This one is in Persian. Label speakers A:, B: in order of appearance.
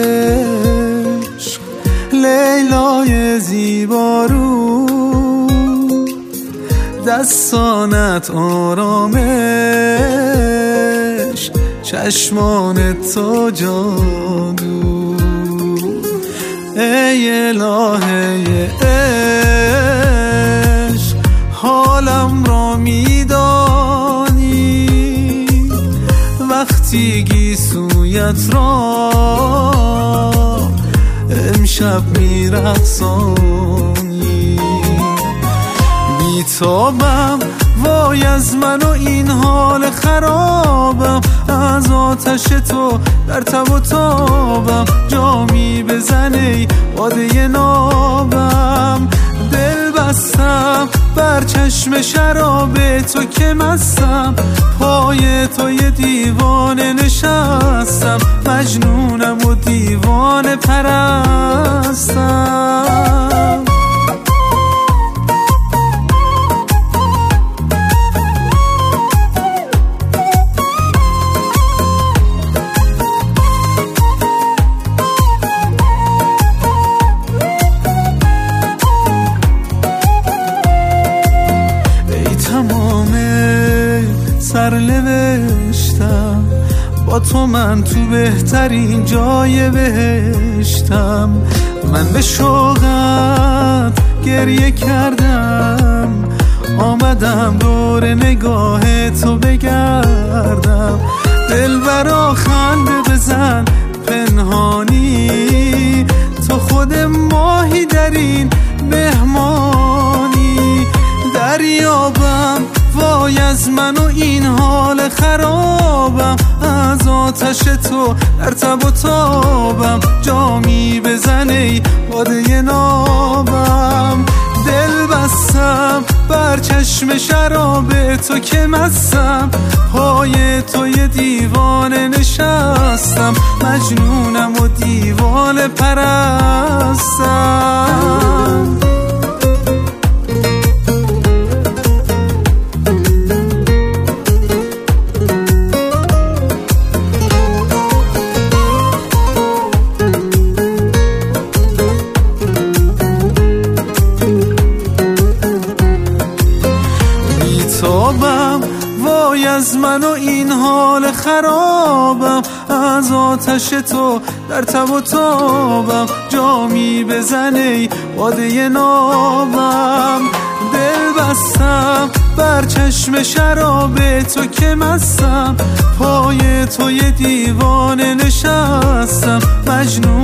A: عشق لیلای زیبارو، دستانت آرامش، چشمانت تو جادو. ای الهه عشق حالم را میدانی، وقتی گیسویت را امشب میرقصانی. بیتابم وای از من و این حال خرابم، از آتش تو در تب و تابم. جامی بزنی باده نابم، دل بستم بر چشم شراب تو که مستم. پای تو یه دیوانه نشستم، مجنونم و دیوانه پرستم. سرنوشتم با تو، من تو بهترین جای بهشتم. من به شوقت گریه کردم، آمدم دور نگاه تو بگردم. دلبرا خنده بزن پنهانی، تو خود ماهی در این مهمانی. دریابم وای از من و این حال خرابم، از آتش تو در تب و تابم. جامی بزنی باده نابم، دل بستم بر چشم شراب تو که مستم. پای تو یه دیوانه نشستم، مجنونم و دیوانه پرستم. وای از من و این حال خرابم، از آتش تو در تب و تابم. جامی بزنی باده نابم، دل بستم بر چشم شراب تو که مستم. پای تو یه دیوانه نشستم، مجنون